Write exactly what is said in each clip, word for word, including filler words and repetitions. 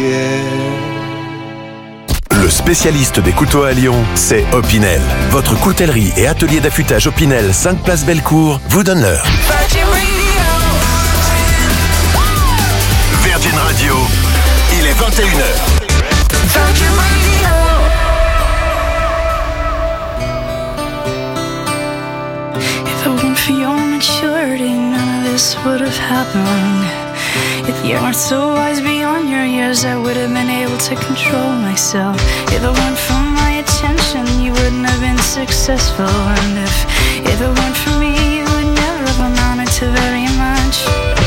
Le spécialiste des couteaux à Lyon, c'est Opinel. Votre coutellerie et atelier d'affûtage Opinel, cinq place Bellecour, vous donne l'heure. Virgin Radio, il est vingt et une heures. Virgin Radio. If it weren't for your maturity, none of this would have happened. If you weren't so wise beyond your years, I would have been able to control myself. If it weren't for my attention, you wouldn't have been successful. And if, if it weren't for me, you would never have amounted to very much.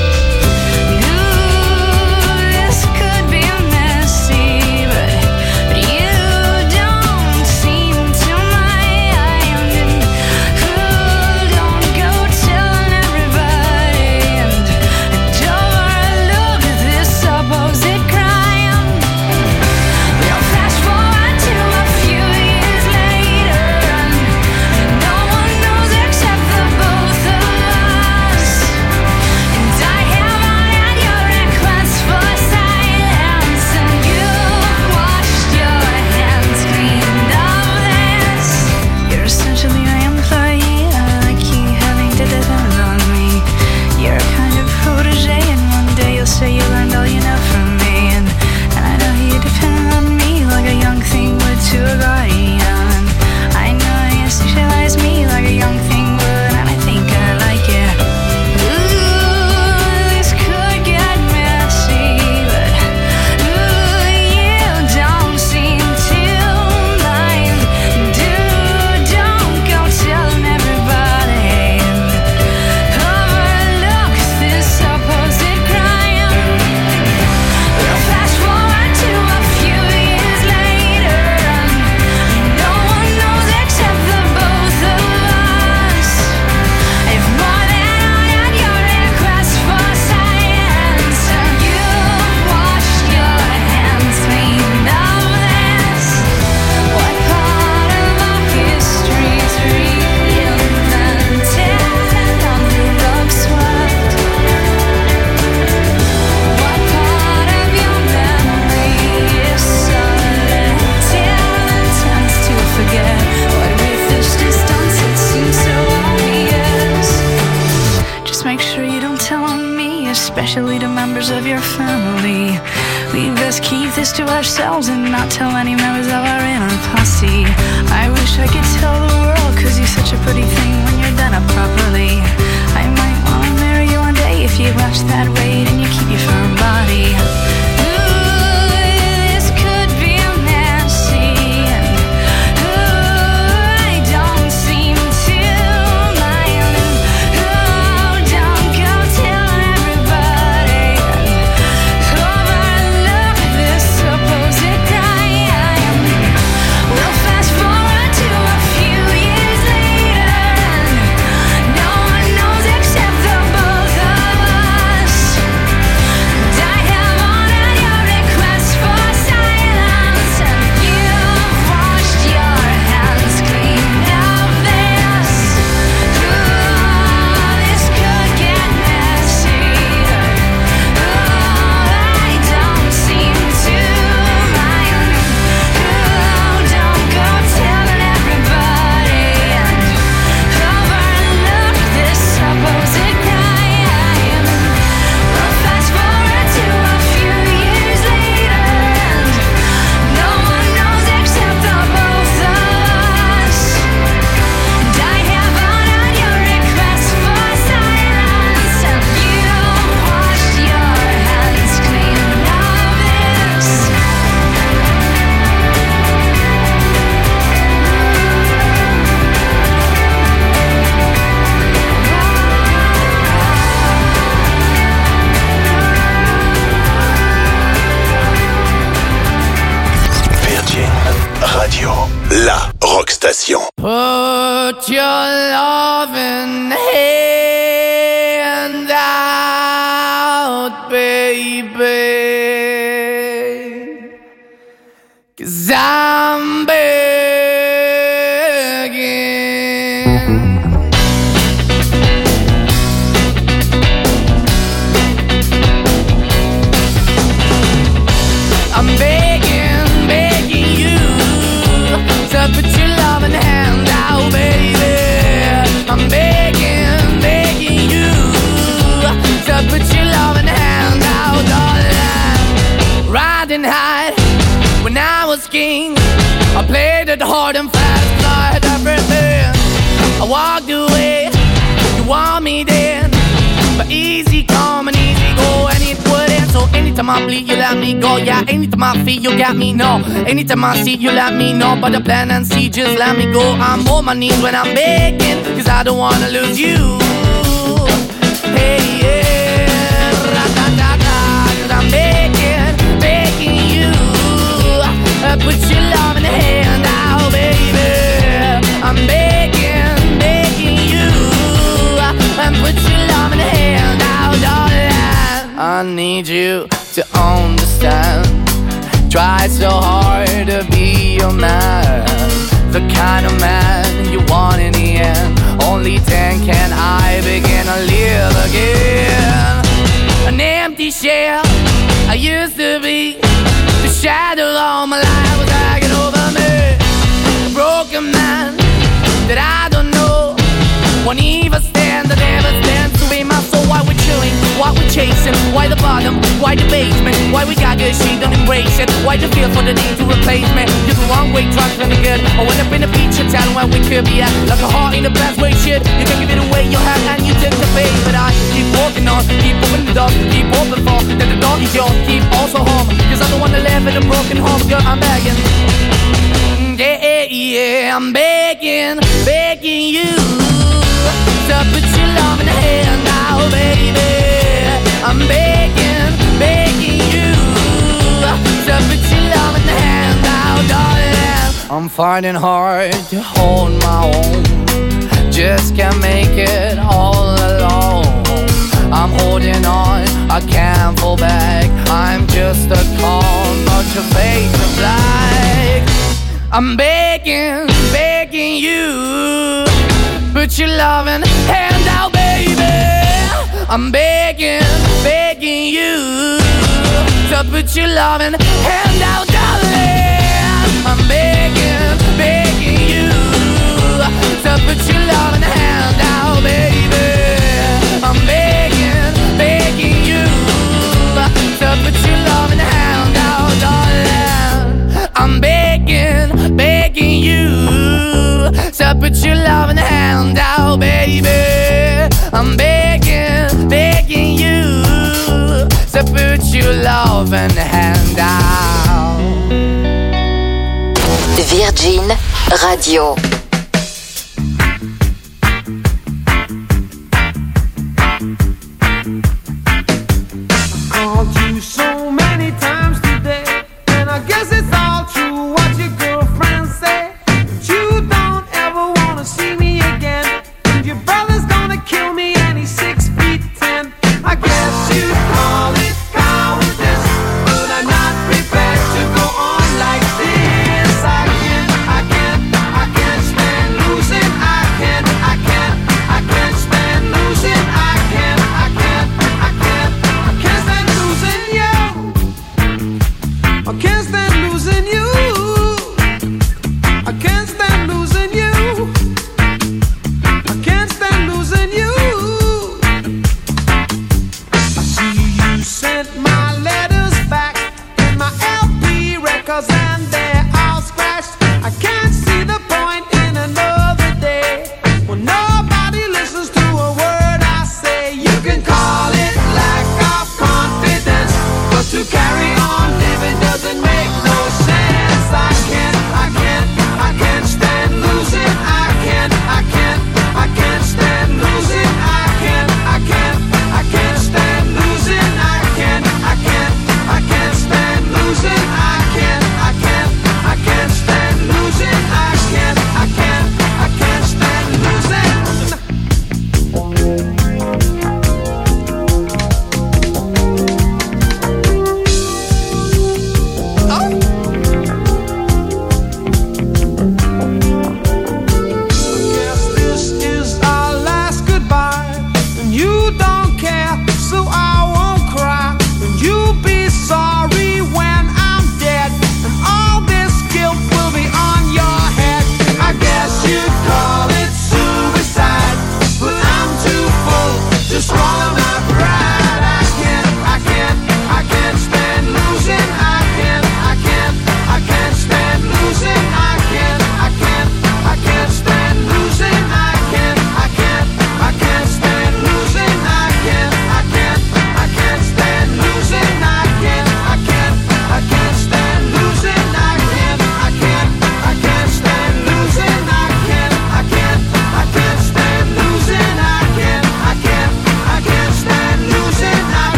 especially to members of your family. We best keep this to ourselves and not tell any members of our inner posse. I wish I could tell the world, cause you're such a pretty thing when you're done up properly. I might wanna marry you one day if you watch that weight and you keep your firm body. La Rockstation. Put your loving hand out, baby, 'cause I'm begging. didn't hide when I was king. I played it hard and fast, I had everything. I walked away, you want me then, but easy come and easy go, and it wouldn't. So anytime I bleed, you let me go. Yeah, anytime I feel, you got me, no. Anytime I see, you let me know. But the plan and see, just let me go. I'm on my knees when I'm begging, cause I don't wanna lose you. Hey, yeah, ra-da-da-da, cause I'm begging, begging you. Uh, put your love in the hand out, baby. I'm begging, begging you. And put your love in the hand out, darling. I need you to understand. Try so hard to be your man, the kind of man you want in the end. Only then can I begin to live again. An empty shell I used to be, the shadow all my life was hanging over me. A broken man that I don't know won't even stand, that never stands to be my soul. Why we're chilling, why we're chasing, why the bottom, why the basement, why we got good, she don't embrace it, why the feel for the need to replace me. You're the wrong way, trying to be good. I went up in the feature town where we could be at, like a heart in the best way, shit. You can give it away, you have, and you take the bait. But I keep walking on, keep opening the door, keep open for, that the door is yours, keep also home, cause I'm the one that live in a broken home. Girl, I'm begging, yeah, yeah, I'm begging, begging you. So put your love in the hand now, baby. I'm begging, begging you. So put your love in the hand now, darling. I'm finding hard to hold my own, just can't make it all alone. I'm holding on, I can't fall back. I'm just a call, not your face of black. I'm begging, begging you. Put your loving hand out, baby. I'm begging, begging you. So put your loving hand out, darling. I'm begging, begging you. So put your loving hand out, baby. I'm begging, begging you. So put your loving hand out, darling. I'm begging, begging you. So put your love in the hand out, baby. I'm begging, begging you. So put your love in the hand out. Virgin Radio. Called you so many times today, and I guess it's all true what your girlfriend said. You don't ever wanna see me again, and your brother's gonna kill me and he's six feet ten. I guess you'd call it cowardice, but I'm not prepared to go on like this. I can't, I can't, I can't stand losing. I can't, I can't, I can't stand losing. I can't, I can't, I can't, I can't stand losing you. I can't stand losing you. I can't stand losing you. I can't stand losing you. I see you sent my letters back and my L P records, and they're all scratched. I can't see the point in another day when nobody listens to a word I say. You can call it lack of confidence, but to carry on living doesn't make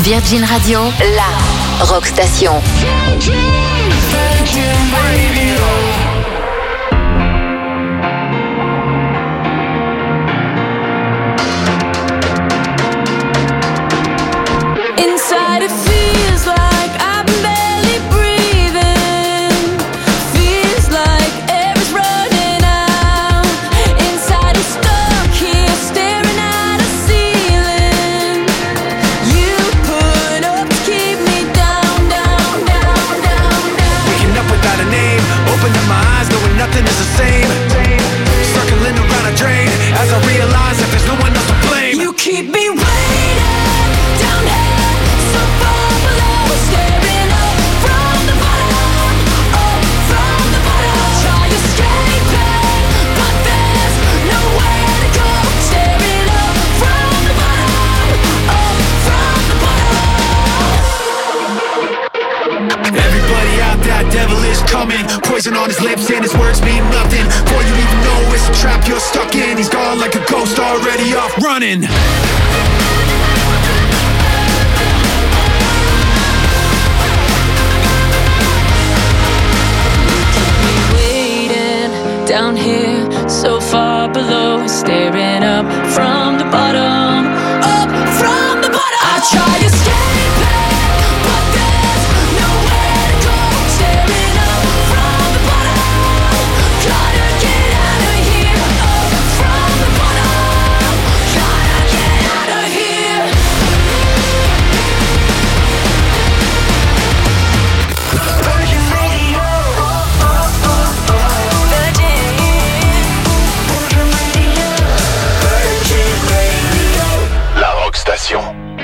Virgin Radio, la rock station. Inside it feels like I'm barely breathing. Feels like air's running out. Inside it's stuck here staring at a ceiling. You put up to keep me down, down, down, down, down. Waking up without a name, opening my eyes knowing nothing is the same. Circling around a drain as I realize that there's no one else to blame. You keep me waiting down here, so far below, staring up from the bottom, up from the bottom. Try escaping, but there's nowhere to go. Staring up from the bottom, up from the bottom. Everybody out there, devil is coming. Poison on his lips and his words mean nothing. Before you even know it's a trap you're stuck in. He's gone like a ghost already off running. Down here, so far below, staring up from the bottom, up from the bottom. I try escaping, but there's nowhere to go. Staring up from the bottom, gotta get out of here. Up from the bottom, gotta get out of here. Virgin Radio. La rock station.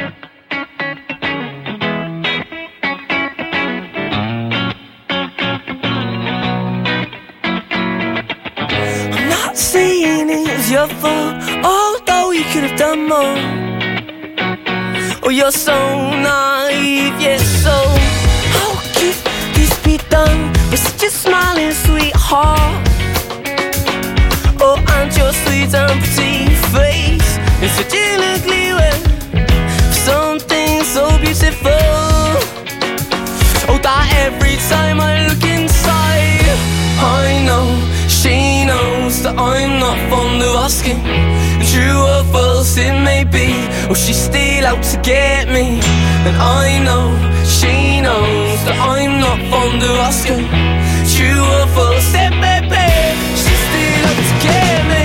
I'm not saying it's your fault, although you could have done more. Oh, you're so naive, yes, so how could this be done with such a smiling sweetheart? Oh, and your sweet and pretty face in such an ugly way, something so beautiful. Oh, that every time I look inside, I know she knows that I'm not fond of asking. True or false it may be, oh, she's still out to get me. And I know she knows that I'm not fond of asking. True or false it may be, she's still out to get me.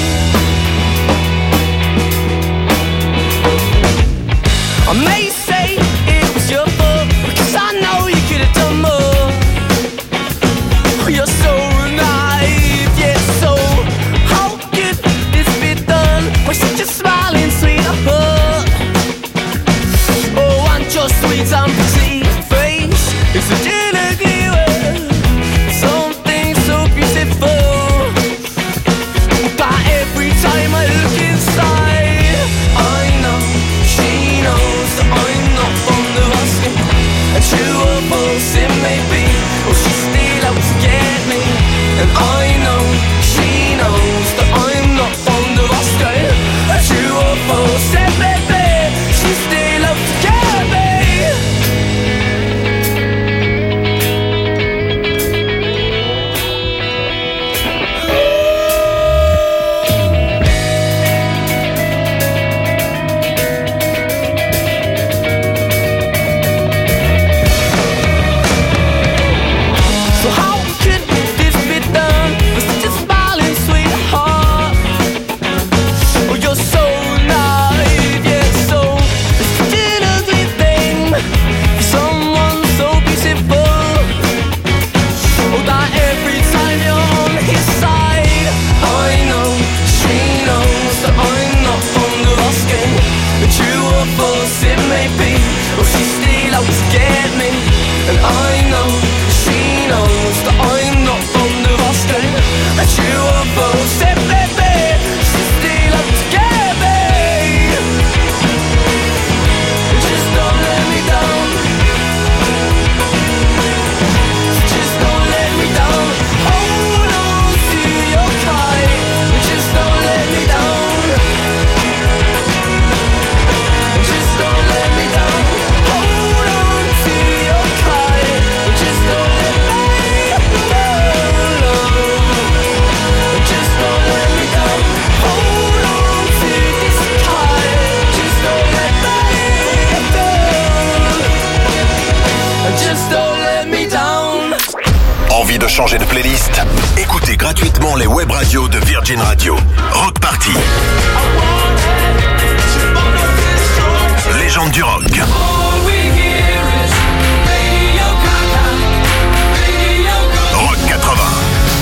I may say it was your fault, because I know you could have done more. You're so naive, yeah, so how could this be done with such a smiling sweetheart? Oh, and your sweet and pretty face is such an ugly way, something so beautiful. But every time I look inside, I know she knows that I'm not fond of asking. And true or false it may be, oh, she's still out to get me. And I know she knows that I'm not fond of asking. And true or false it may be, she's still out to get me. changer de playlist? Écoutez gratuitement les web radios de Virgin Radio. Rock Party. Légende du rock. Rock quatre-vingts.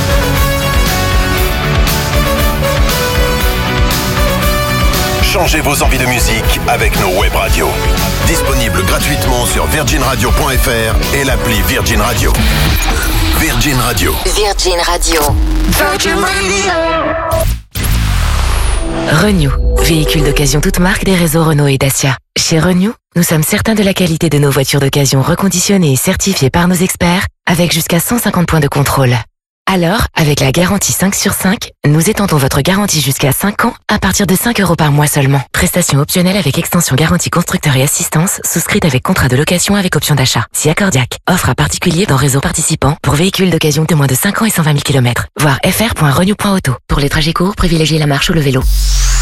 Changez vos envies de musique avec nos web radios. Disponible gratuitement sur virgin radio point f r et l'appli Virgin Radio. Virgin Radio. Virgin Radio. Virgin Radio. Renew, véhicule d'occasion toute marque des réseaux Renault et Dacia. Chez Renew, nous sommes certains de la qualité de nos voitures d'occasion reconditionnées et certifiées par nos experts, avec jusqu'à cent cinquante points de contrôle. Alors, avec la garantie cinq sur cinq, nous étendons votre garantie jusqu'à cinq ans à partir de cinq euros par mois seulement. Prestation optionnelle avec extension garantie constructeur et assistance, souscrite avec contrat de location avec option d'achat. Si accordiaque. Offre à particulier dans réseau participant pour véhicules d'occasion de moins de cinq ans et cent vingt mille kilomètres. Voir f r point renew point auto. Pour les trajets courts, privilégiez la marche ou le vélo.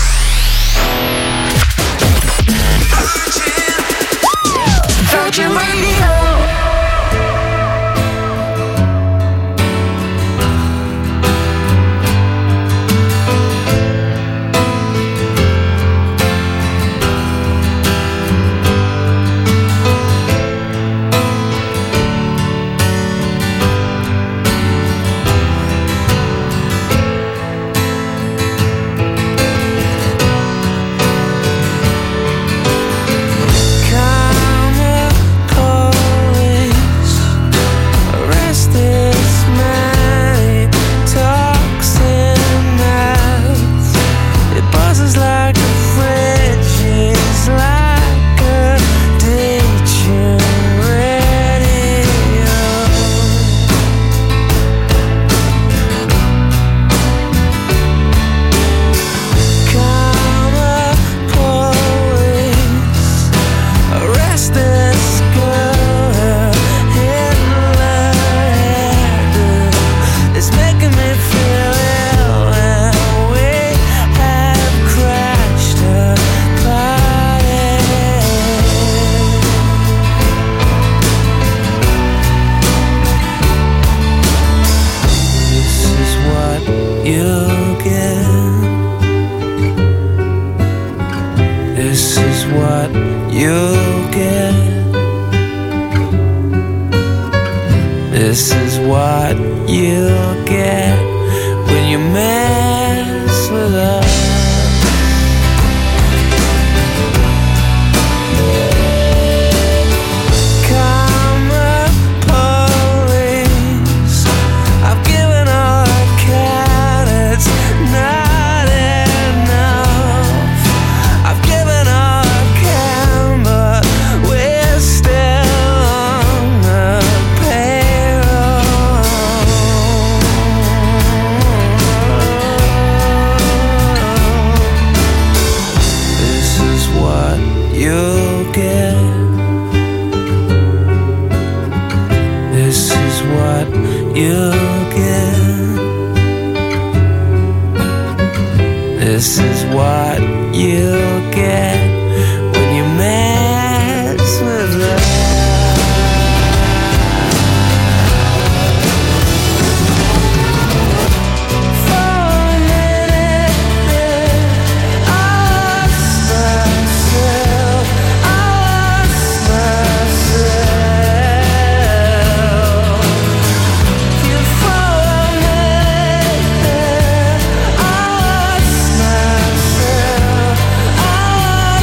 Virgin Radio. This is what you'll get when you mess with us. This is what you'll get when you mess with us. I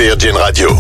Virgin Radio.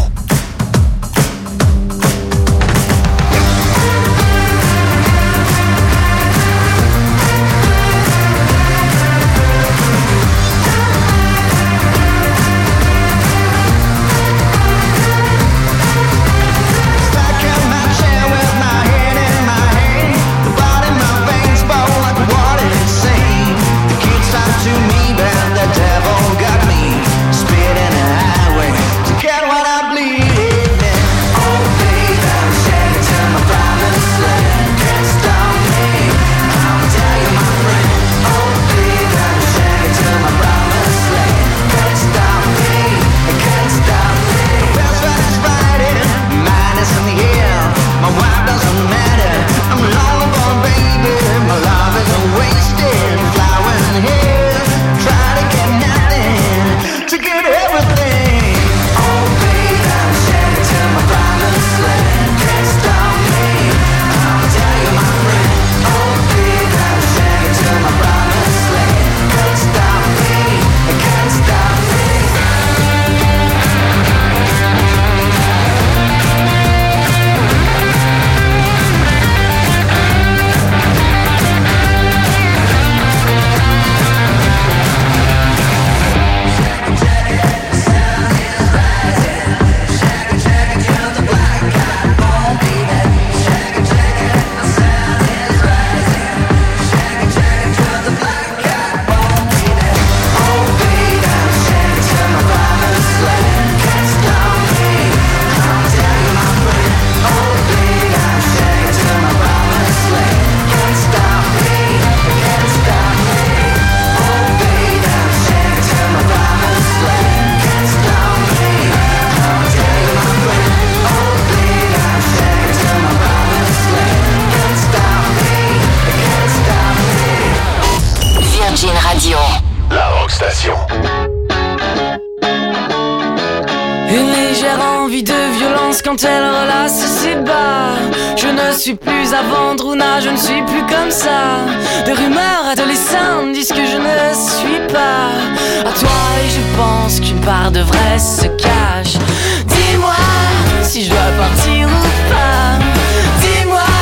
Quand elle relasse ses bas, je ne suis plus à vendre ou na, je ne suis plus comme ça. Des rumeurs adolescentes disent que je ne suis pas à toi et je pense qu'une part de vrai se cache. Dis-moi si je dois partir ou pas. Dis-moi,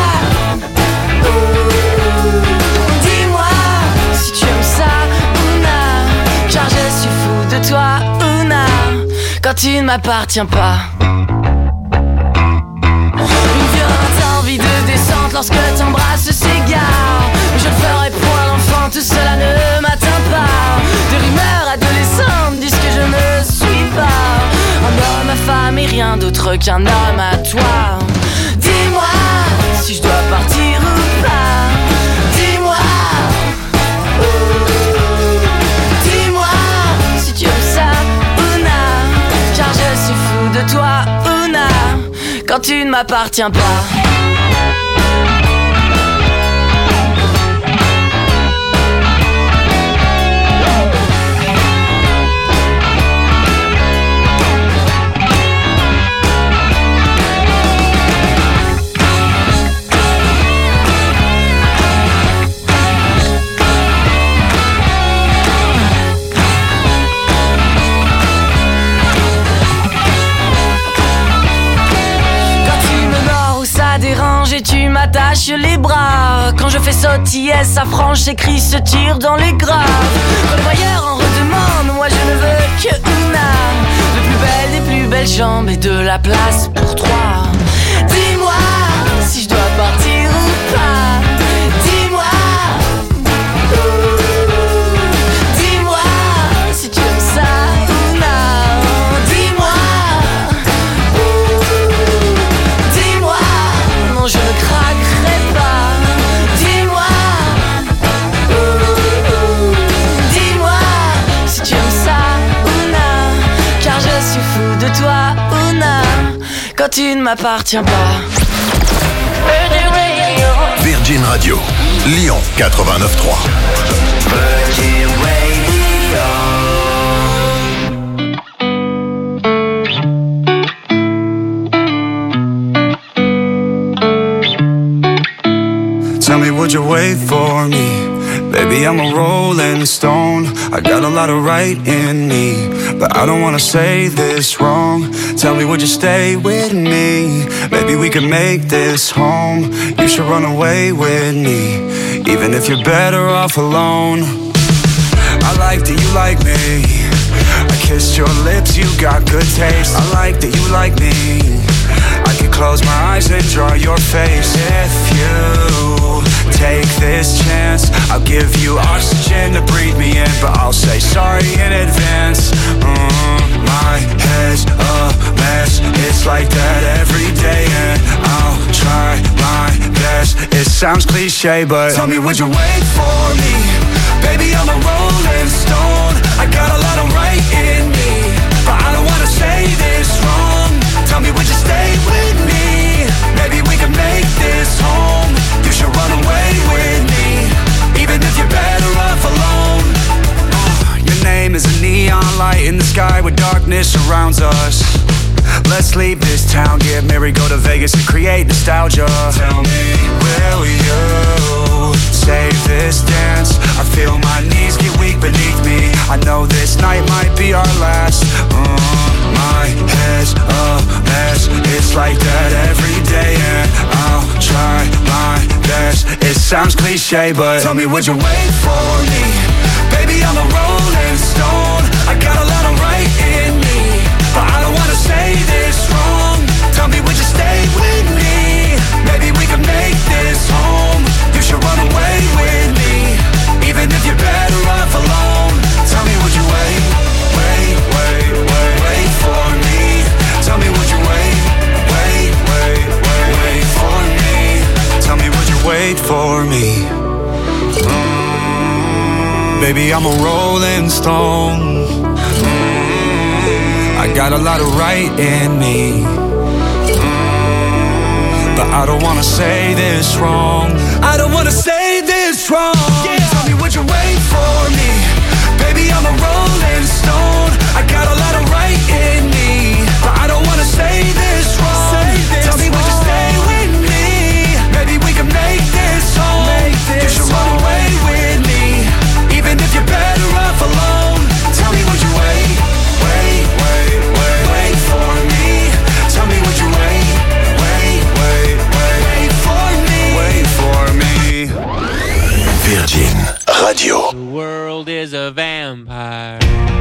dis-moi si tu aimes ça ou na, car je suis fou de toi ou na, quand tu ne m'appartiens pas. De descente lorsque t'embrasses s'égare, mais je le ferai pour un enfant, tout cela ne m'atteint pas. Des rumeurs adolescentes disent que je ne suis pas un homme à femme et rien d'autre qu'un homme à toi. Dis-moi si je dois partir ou pas. Dis-moi, dis-moi si tu aimes ça ou na, car je suis fou de toi ou na, quand tu ne m'appartiens pas. Et tu m'attaches les bras. Quand je fais sautiller sa frange, ses cris se tirent dans les graves. Quand le voyeur en redemande, moi je ne veux que una, de plus belle des plus belles jambes et de la place pour trois. Dis-moi si je dois partir ou pas. Dis-moi, dis-moi si tu aimes ça ou non. Dis-moi, dis-moi, non je ne craquerai pas. Dis-moi, dis-moi si tu aimes ça ou non, car je suis fou de toi ou non, quand tu ne m'appartiens pas. Virgin Radio, Lyon quatre-vingt-neuf trois. Virgin Radio. Tell me, would you wait for me Baby, I'm a rolling stone. I got a lot of right in me, but I don't wanna say this wrong. Tell me, would you stay with me? Maybe we could make this home. You should run away with me, even if you're better off alone. I like that you like me. I kissed your lips, you got good taste. I like that you like me. I could close my eyes and draw your face. If you take this chance, I'll give you oxygen to breathe me in, but I'll say sorry in advance. mm, My head's a mess. It's like that every day, and I'll try my best. It sounds cliche, but tell me, would you wait for me? Baby, I'm a rolling stone. I got a lot of right in me, but I don't wanna say this wrong. Tell me, would you stay with me? Maybe we can make this home. You should run away with me, even if you're better off alone. uh, Your name is a neon light in the sky where darkness surrounds us. Let's leave this town, get married, go to Vegas and create nostalgia. Tell me, will you save this dance? I feel my knees get weak beneath me. I know this night might be our last. uh, My head's a mess. It's like that every day, and I'll try my best. It sounds cliche, but tell me, would you wait for me? Baby, I'm a rolling stone. I got a lot of right in me, but I don't wanna say this wrong. Tell me, would you stay with me? Maybe we can make this home. You should run away with me, even if you're better off alone. Tell me, would you wait, wait, wait, wait, wait for me? Tell me, would you wait, wait, wait, wait, wait for me? Tell me, would you wait for me? mm, Baby, I'm a rolling stone. I got a lot of right in me, mm, but I don't wanna say this wrong. I don't wanna say this wrong. Yeah. Tell me, would you wait for me? Baby, I'm a rolling stone. I got a lot of right in me, but I don't wanna say this wrong. Say this Tell me, wrong. Would you stay with me? Maybe we can make this home. Make this you should run away with me, even if you're better off alone. Tell me, would you wait, wait, wait, wait, wait for me? Tell me, would you wait, wait, wait, wait, wait for me? Wait for me. Virgin Radio. The world is a vampire.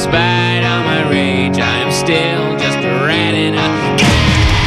spite of my rage, I am still just a rat in a cage.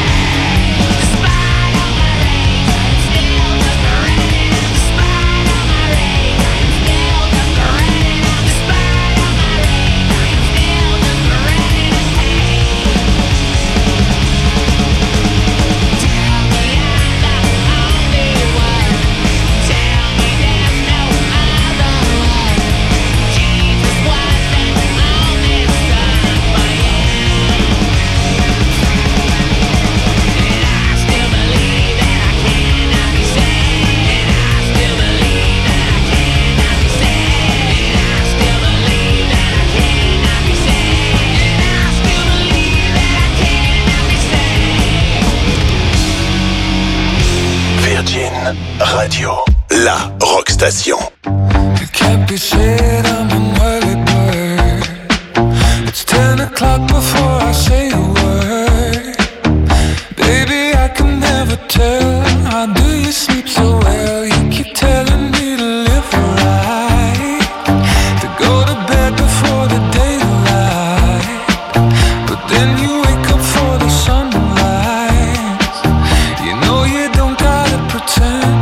Radio, la rock station. It can't be said I'm an early bird. It's ten o'clock before I say a word. Baby, I can never tell. How do you sleep so well? You keep telling me to live right, to go to bed before the daylight, but then you wake up for the sunrise. You know you don't gotta pretend.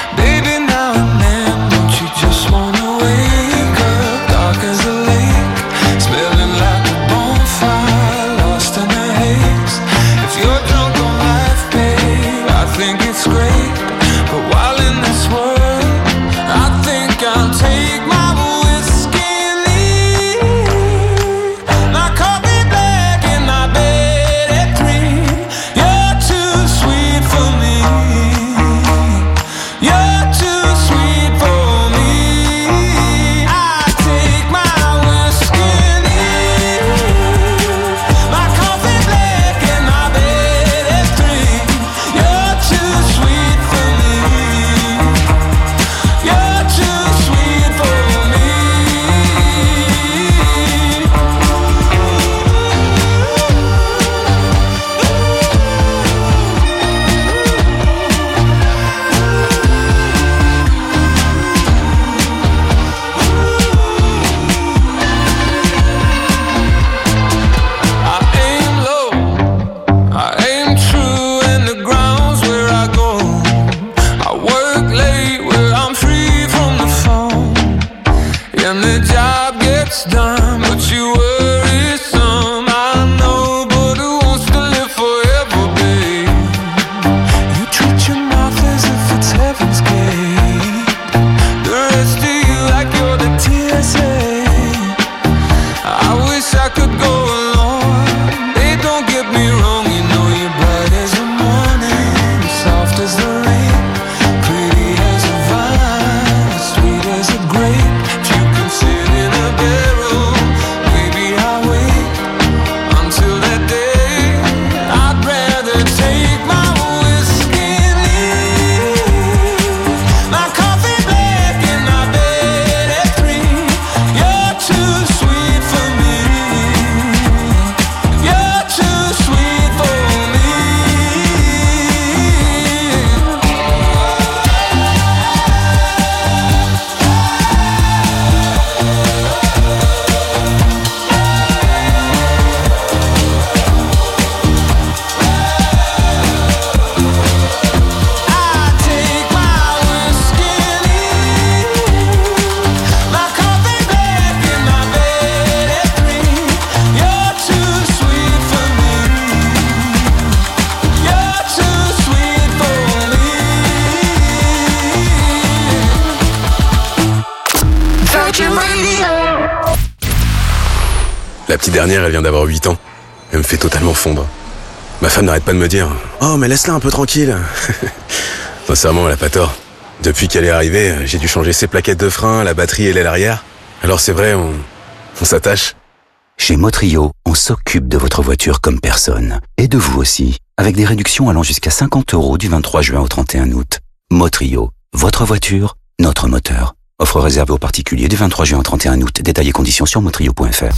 La petite dernière, elle vient d'avoir huit ans. Elle me fait totalement fondre. Ma femme n'arrête pas de me dire « Oh, mais laisse-la un peu tranquille !» Sincèrement, elle a pas tort. Depuis qu'elle est arrivée, j'ai dû changer ses plaquettes de frein, la batterie et l'aile arrière. Alors c'est vrai, on, on s'attache. Chez Motrio, on s'occupe de votre voiture comme personne. Et de vous aussi, avec des réductions allant jusqu'à cinquante euros du vingt-trois juin au trente et un août. Motrio, votre voiture, notre moteur. Offre réservée aux particuliers du vingt-trois juin au trente et un août. Détails et conditions sur motrio point f r.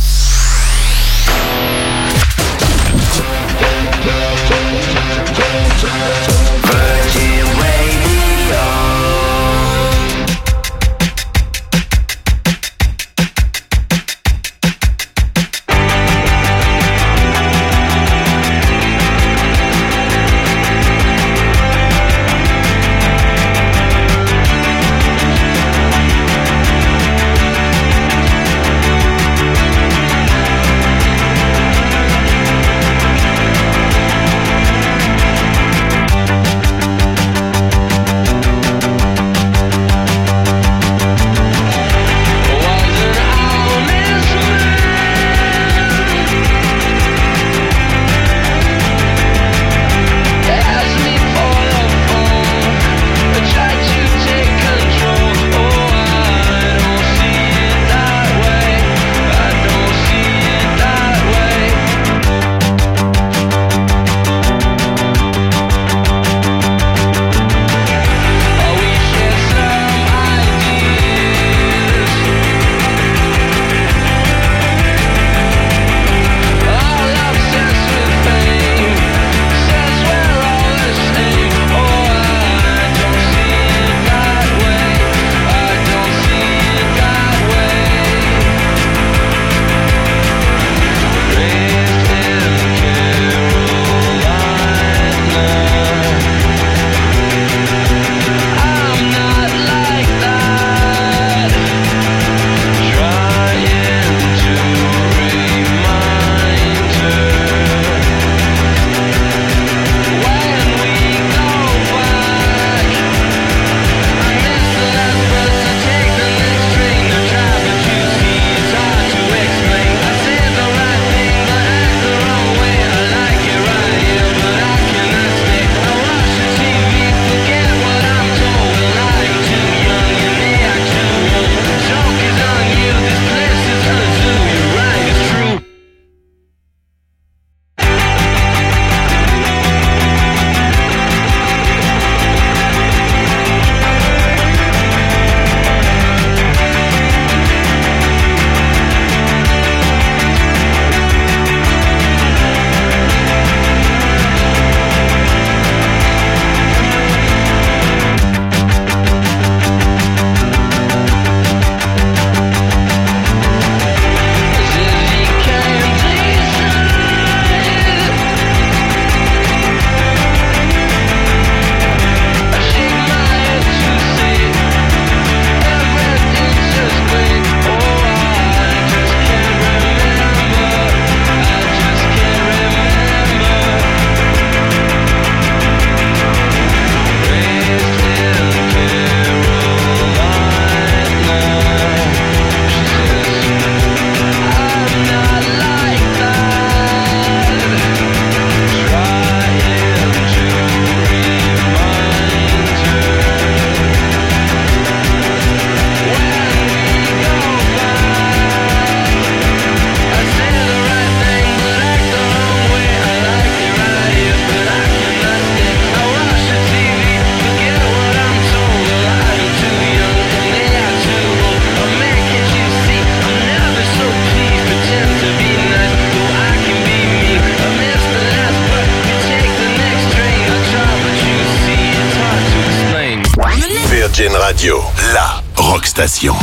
Radio, la rock station.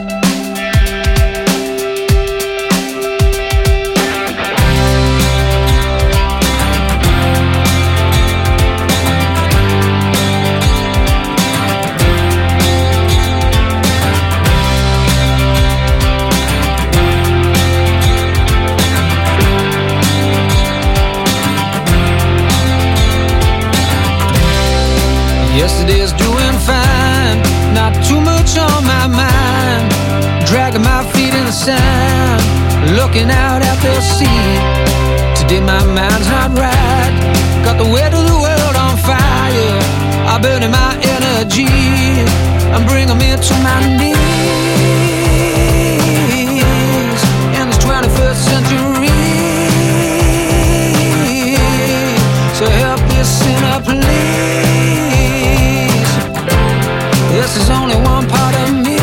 Yesterday's doing fine, not too much on my mind. Dragging my feet in the sand, looking out at the sea. Today my mind's not right, got the weight of the world on fire. I'm burning my energy, I'm bringing me to my knees. In this twenty-first century, so help this sinner please. This is only one part of me,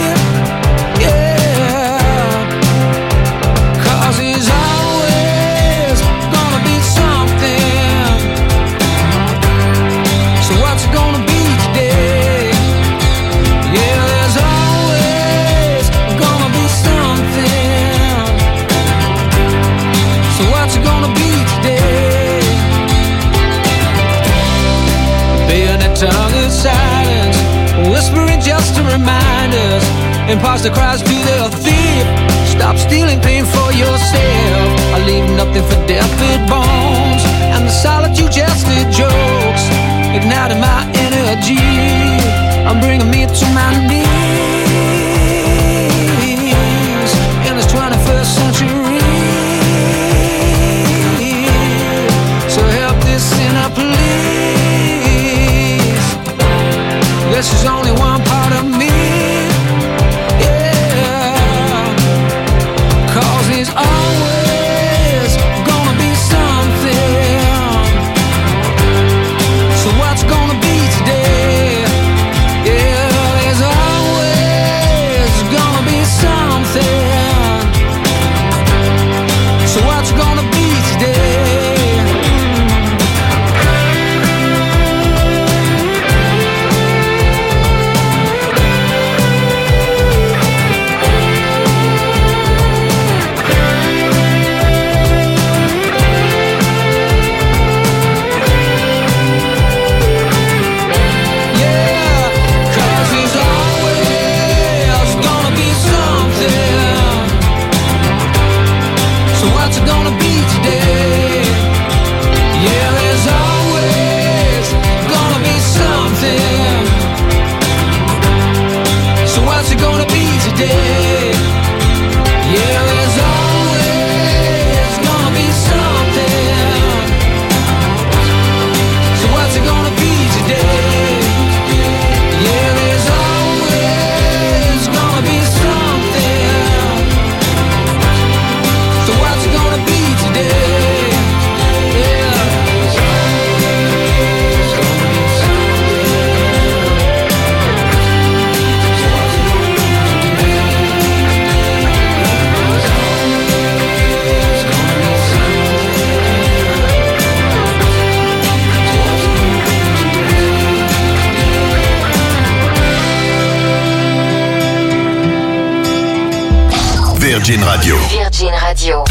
yeah. Cause he's always gonna be something. So what's it gonna be today? Yeah, there's always gonna be something. So what's it gonna be today? Bayonet tongue is silence, whispering just to remind us. Imposter cries to the thief, stop stealing pain for yourself. I leave nothing for deathbed bones, and the solitude just the jokes, igniting my energy, I'm bringing me to my knees. In this twenty-first century, so help this sinner please. This is only one part of me, yeah. Cause he's always gonna be something. So what's gonna be today? Yeah, there's always gonna be something. So what's gonna be today? Virgin Radio. Virgin Radio.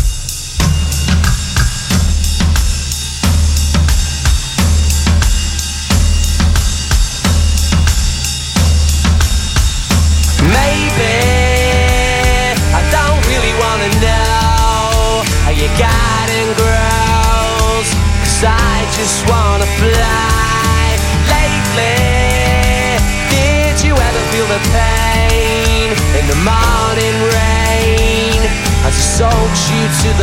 Maybe I don't really wanna know how your garden grows, 'cause I just wanna fly. Lately, did you ever feel the pain in the morning rain as it soaks you to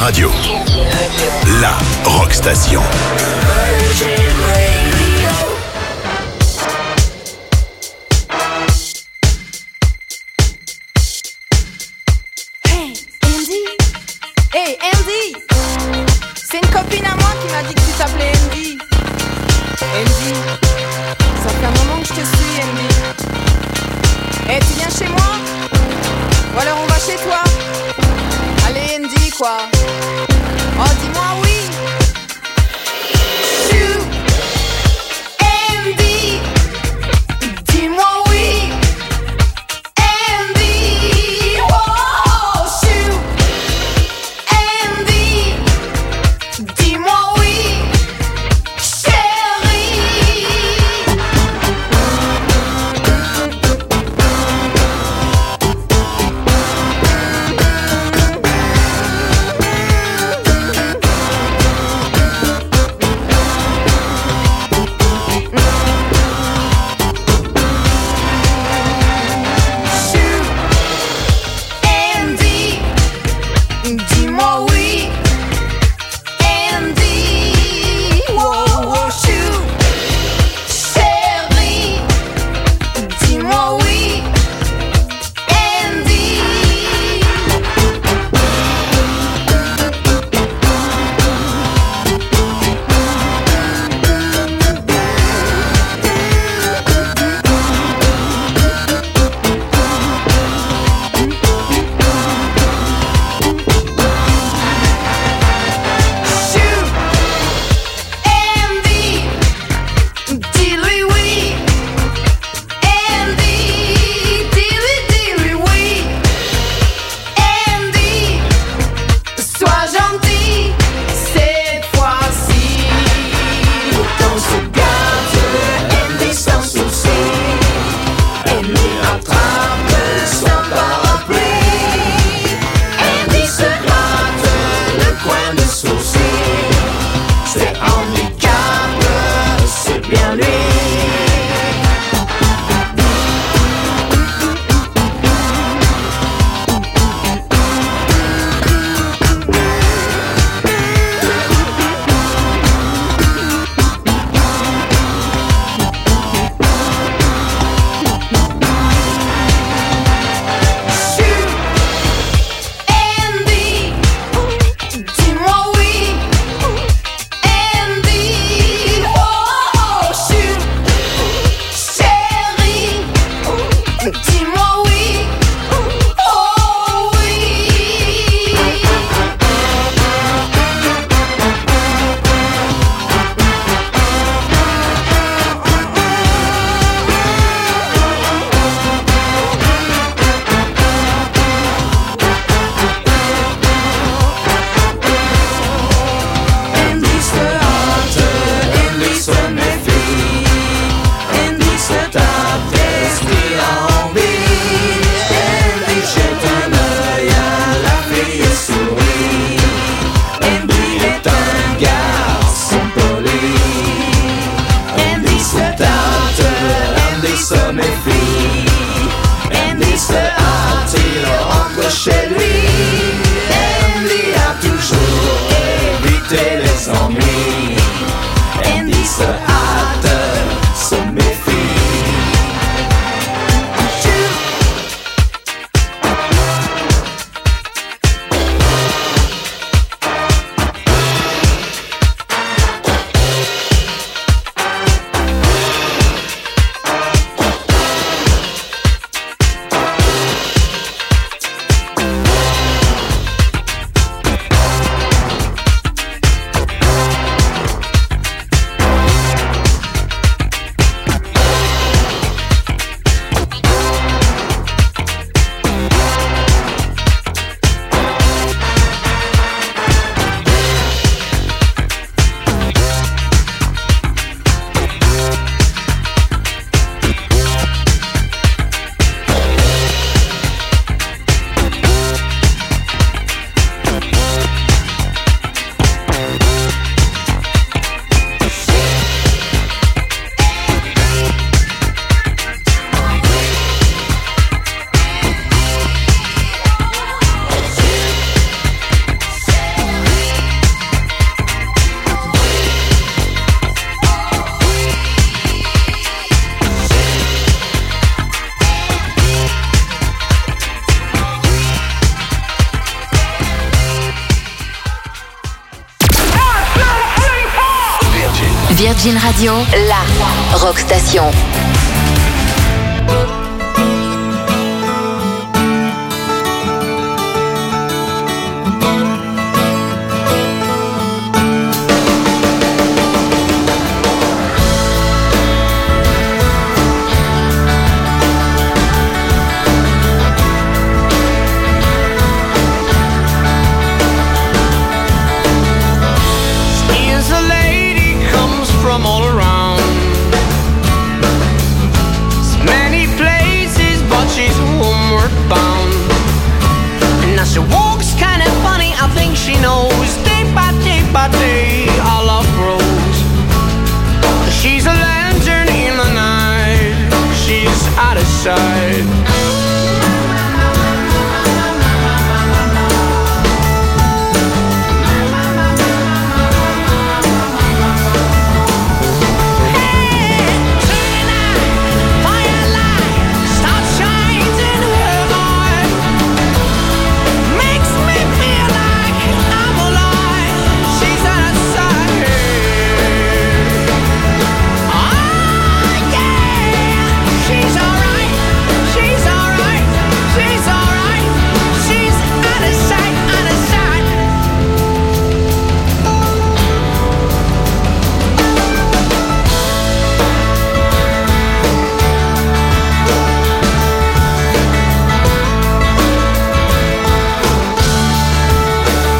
Radio. La Rock Station. Hey, Andy! Hey, Andy! C'est une copine à moi qui m'a dit que tu t'appelais Andy. Andy, ça fait un moment que je te suis, Andy. Eh, tu viens chez moi? Ou alors on va chez toi? Allez, Andy, quoi. Oh, dis-moi oui. Chou, Andy, dis-moi oui. Andy, oh, chou, Andy, dis-moi oui. Chérie, Virgin Radio, la rock station.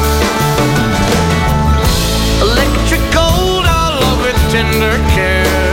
Tender care.